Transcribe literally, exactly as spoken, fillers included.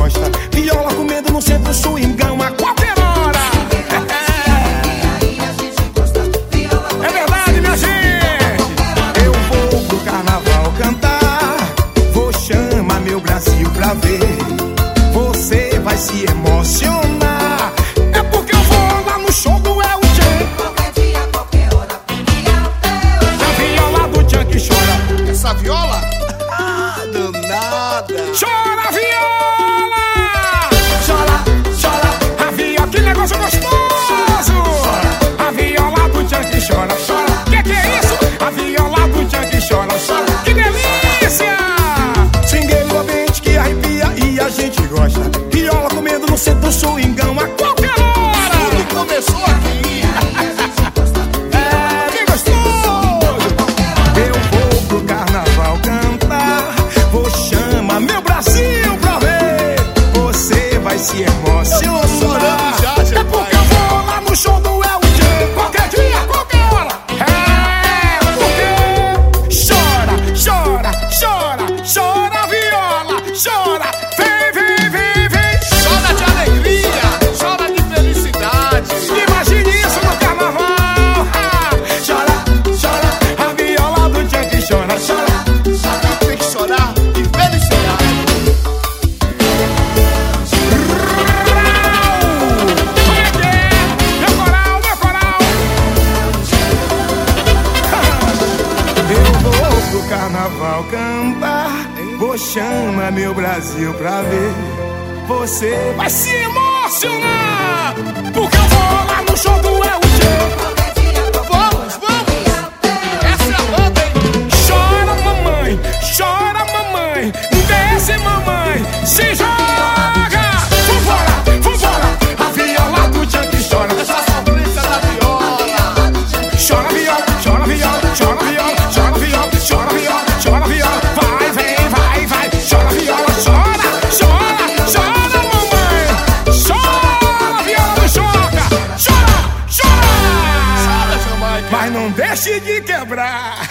gosta. Viola comendo no centro, swingão a qualquer hora. É verdade, minha gente. Eu vou pro carnaval cantar, vou chamar meu Brasil pra ver. Você vai se emocionar. É porque eu vou lá no show do El Chan. Qualquer dia, qualquer hora, A viola do Chan que chora. Essa viola? Ah, danada. Chora, viola! Chora, chora, a viola, que negócio gostoso! A viola do Chan que chora, chora. Que que é isso? A viola do Chan que chora, chora. Que delícia! Swingueiro ambiente que arrepia e a gente gosta. Viola comendo no centro, swingão a qualquer hora. Tudo começou aqui. É, que gostoso! Eu vou pro carnaval cantar, vou chamar meu Brasil pra ver. Você vai se emocionar. Eu tô chorando já, já, É porque pai. eu vou lá no show do El Chan, qualquer dia, qualquer hora. É porque chora, chora, chora, chora, viola, chora. Vem, vem, vem, vem. Chora de alegria, chora de felicidade. Imagine isso no carnaval. Ah, chora, chora, a viola do Chan que chora, chora. Tem que chorar de felicidade. Meu coral, meu coral. Eu vou pro carnaval cantar, vou chamar meu Brasil pra ver. Você vai se emocionar, porque eu vou lá no show do El Chan. Vamos, vamos. Essa é a banda, hein? Chora, mamãe, chora, mamãe, desce, mamãe, se joga. Vambora, vambora, a viola do Chan que chora. Essa sofrência da viola. Chora viola, chora viola, chora viola, chora viola, chora viola, chora viola. Vai, vem, vai, vai, chora viola, chora, chora, chora, mamãe. Chora, viola do Choca, chora, chora. Chora, Jamaica. Mas não deixe de quebrar.